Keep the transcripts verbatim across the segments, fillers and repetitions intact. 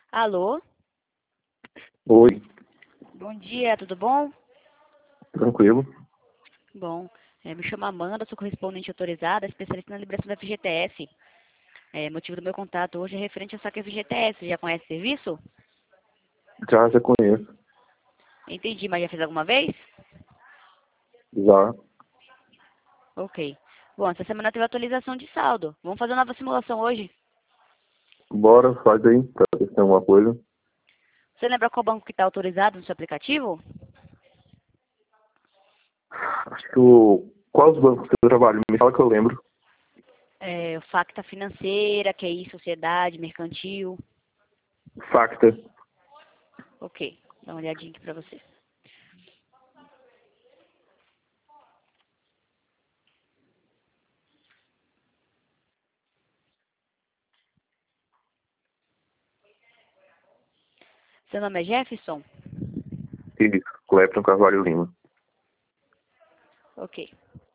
Alô? Oi, Bom dia, tudo bom? tranquilo. Bom, eh, me chamo Amanda, sou correspondente autorizada, especialista na liberação da F G T S. Eh, motivo do meu contato hoje é referente ao saque F G T S. Já conhece o serviço? Já, já conheço. Entendi, mas já fez alguma vez? Já. Ok. Bom, essa semana teve atualização de saldo. Vamos fazer uma nova simulação hoje. Bora, faz aí, pra ver se tem alguma coisa. Você lembra qual banco que está autorizado no seu aplicativo? Acho que o... Quais os bancos que eu trabalho? Me fala que eu lembro. É, o Facta Financeira, Q I Sociedade, Mercantil. Facta. Ok, dá uma olhadinha aqui pra você. Seu nome é Jefferson? Isso, Clepton Carvalho Lima. Ok.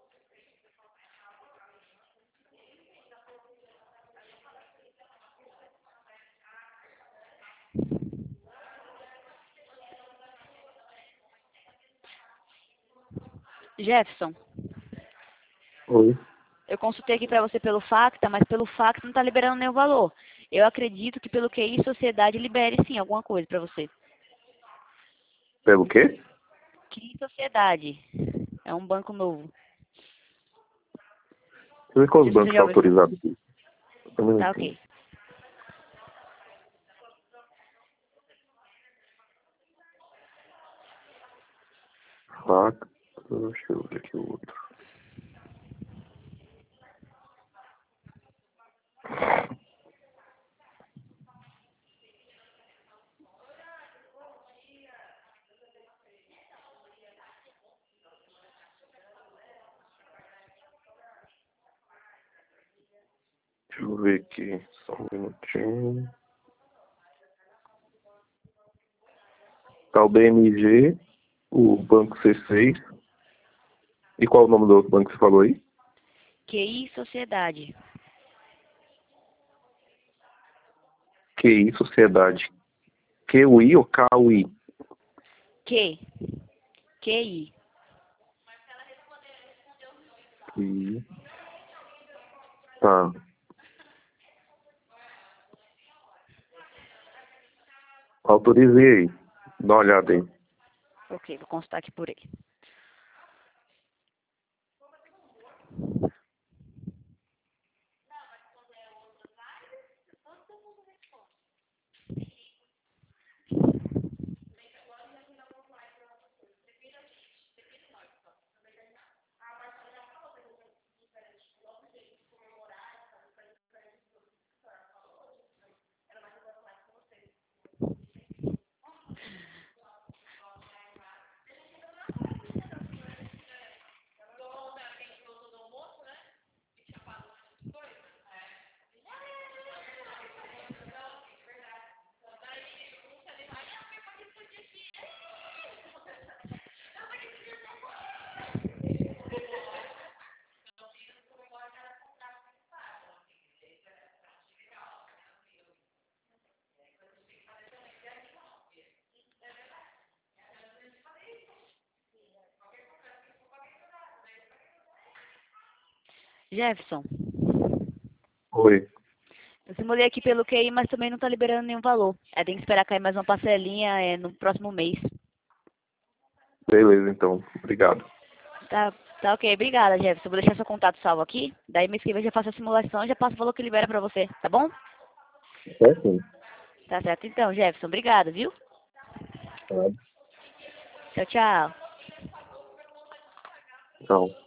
Jefferson, Oi. eu consultei aqui para você pelo Facta, mas pelo Facta não está liberando nenhum valor. Eu acredito que pelo Q I Sociedade libere sim alguma coisa para você. Pelo quê? Q I Sociedade é um banco novo. Deixa eu ver quais Não os sei se você bancos já estão ouviu. autorizados aqui. Só um Tá minutinho. ok. Facta, deixa eu ver aqui o outro. Deixa eu ver aqui, só um minutinho. Tá o B M G, o Banco C seis. E qual o nome do outro banco que você falou aí? Q I Sociedade. Q I Sociedade. Q U I ou K U I? Q. Q I. Q I. Tá. Autorizei aí. Dá uma olhada aí. Ok, vou consultar aqui por ele. Jefferson, Oi. eu simulei aqui pelo Q I, mas também não está liberando nenhum valor. É, tem que esperar cair mais uma parcelinha é, no próximo mês. Beleza, então. Obrigado. Tá, tá ok. Obrigada, Jefferson. Vou deixar seu contato salvo aqui. Daí mês que vem eu já faço a simulação e já passo o valor que libera pra você, tá bom? É sim. Tá certo então, Jefferson. Obrigada, viu? Tá. Tchau, tchau. Tchau.